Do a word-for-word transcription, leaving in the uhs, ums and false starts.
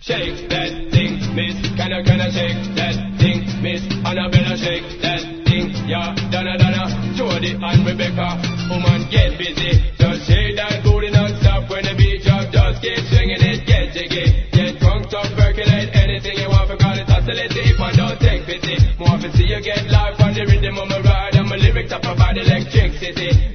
Shake that thing, miss. Can I, can I shake that thing, miss? Annabella, shake that thing, yeah. Donna, Donna, Jody and Rebecca. Woman, get busy. Just shake that booty non-stop when the beat drop. Just keep swinging it, get jiggy. Get drunk, up, percolate anything you want. Because it's oscillating, and don't take pity. More to see you get live on the rhythm of my ride. And my lyrics up about electricity.